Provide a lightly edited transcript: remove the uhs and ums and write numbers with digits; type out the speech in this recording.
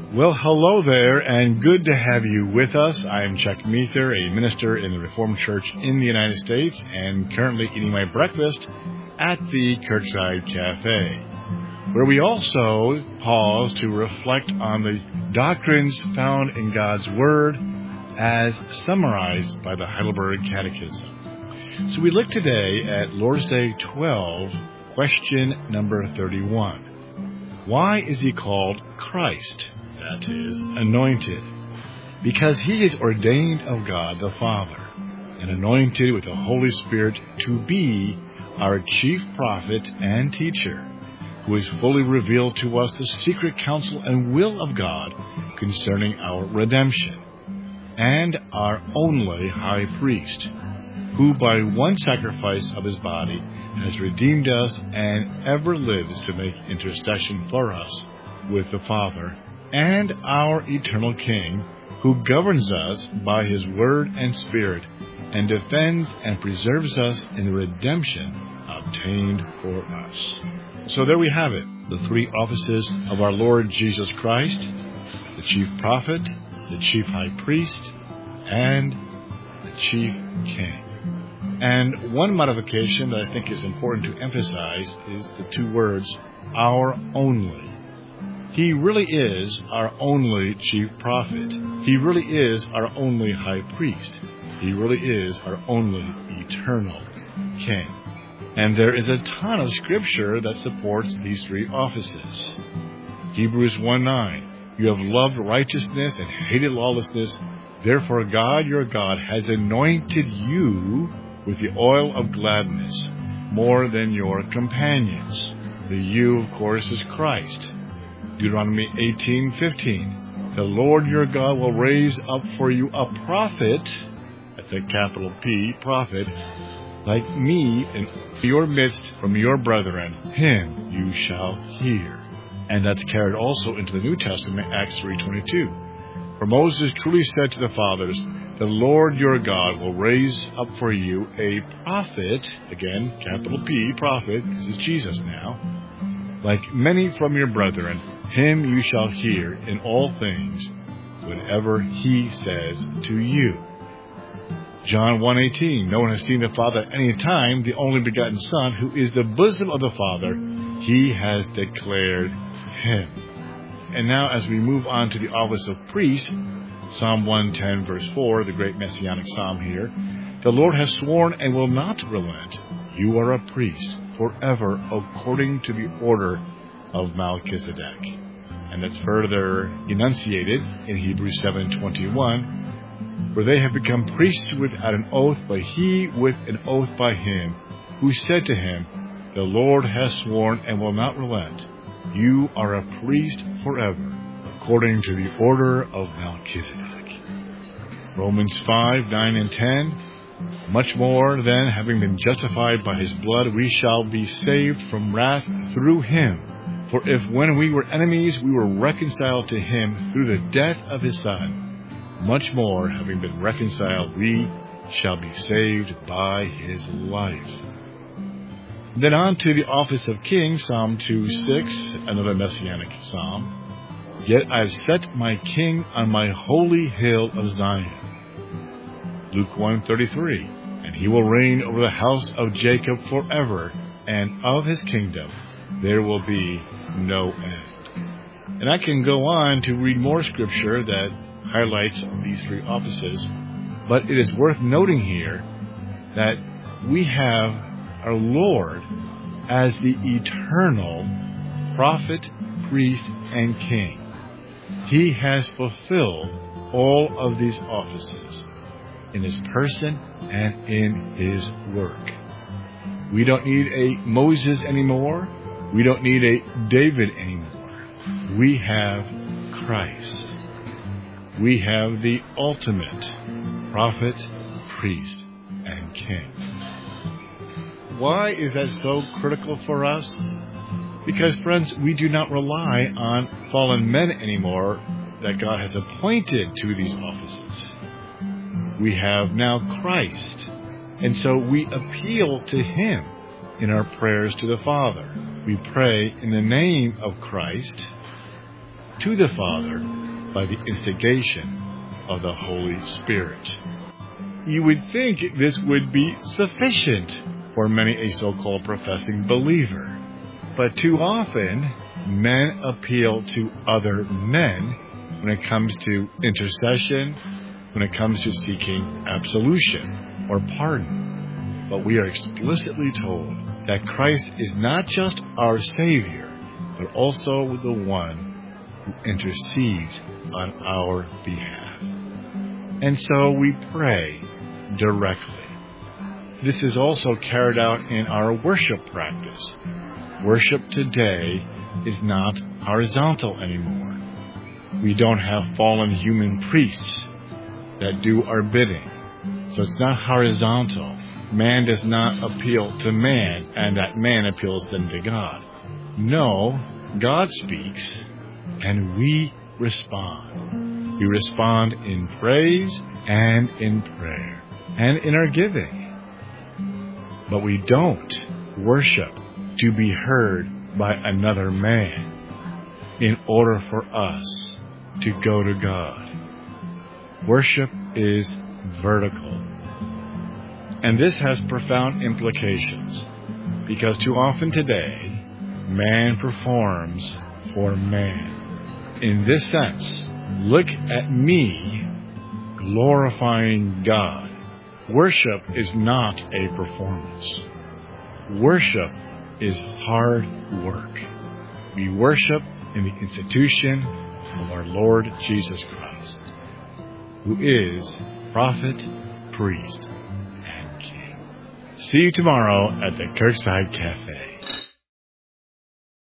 Well, hello there, and good to have you with us. I am Chuck Meether, a minister in the Reformed Church in the United States, and currently eating my breakfast at the Kirkside Cafe, where we also pause to reflect on the doctrines found in God's Word as summarized by the Heidelberg Catechism. So we look today at Lord's Day 12, question number 31. Why is he called Christ? That is, anointed. Because he is ordained of God the Father and anointed with the Holy Spirit to be our chief prophet and teacher, who has fully revealed to us the secret counsel and will of God concerning our redemption, and our only high priest, who by one sacrifice of his body has redeemed us and ever lives to make intercession for us with the Father, and our eternal King, who governs us by his word and spirit, and defends and preserves us in the redemption obtained for us. So there we have it, the three offices of our Lord Jesus Christ: the chief prophet, the chief high priest, and the chief king. And one modification that I think is important to emphasize is the two words, our only. He really is our only chief prophet. He really is our only high priest. He really is our only eternal king. And there is a ton of scripture that supports these three offices. Hebrews 1:9, you have loved righteousness and hated lawlessness. Therefore God, your God, has anointed you with the oil of gladness more than your companions. The you, of course, is Christ. Deuteronomy 18:15. The Lord your God will raise up for you a prophet, that's a capital P, prophet, like me in your midst from your brethren. Him you shall hear. And that's carried also into the New Testament, Acts 3:22. For Moses truly said to the fathers, the Lord your God will raise up for you a prophet, again, capital P, prophet, this is Jesus now, like many from your brethren. Him you shall hear in all things, whatever he says to you. John 1:18, no one has seen the Father at any time, the only begotten Son, who is the bosom of the Father, he has declared him. And now as we move on to the office of priest, Psalm 110 verse 4, the great messianic psalm here, the Lord has sworn and will not relent. You are a priest forever according to the order of Melchizedek. And that's further enunciated in Hebrews 7:21, where they have become priests without an oath, but he with an oath by him, who said to him, the Lord has sworn and will not relent. You are a priest forever, according to the order of Melchizedek. Romans 5:9 and 10, much more then, having been justified by his blood, we shall be saved from wrath through him. For if when we were enemies, we were reconciled to him through the death of his Son, much more, having been reconciled, we shall be saved by his life. Then on to the office of king, Psalm 2:6, another messianic psalm. Yet I have set my king on my holy hill of Zion. Luke 1:33, and he will reign over the house of Jacob forever, and of his kingdom there will be no end. And I can go on to read more scripture that highlights these three offices, but it is worth noting here that we have our Lord as the eternal prophet, priest, and king. He has fulfilled all of these offices in his person and in his work. We don't need a Moses anymore. We don't need a David anymore. We have Christ. We have the ultimate prophet, priest, and king. Why is that so critical for us? Because, friends, we do not rely on fallen men anymore that God has appointed to these offices. We have now Christ, and so we appeal to him in our prayers to the Father. We pray in the name of Christ to the Father by the instigation of the Holy Spirit. You would think this would be sufficient for many a so-called professing believer. But too often, men appeal to other men when it comes to intercession, when it comes to seeking absolution or pardon. But we are explicitly told that Christ is not just our Savior, but also the one who intercedes on our behalf. And so we pray directly. This is also carried out in our worship practice. Worship today is not horizontal anymore. We don't have fallen human priests that do our bidding. So it's not horizontal. Man does not appeal to man, and that man appeals then to God. No, God speaks, and we respond. We respond in praise and in prayer, and in our giving. But we don't worship to be heard by another man in order for us to go to God. Worship is vertical. And this has profound implications, because too often today, man performs for man. In this sense, look at me glorifying God. Worship is not a performance. Worship is hard work. We worship in the institution of our Lord Jesus Christ, who is prophet, priest, and king. See you tomorrow at the Kirkside Cafe.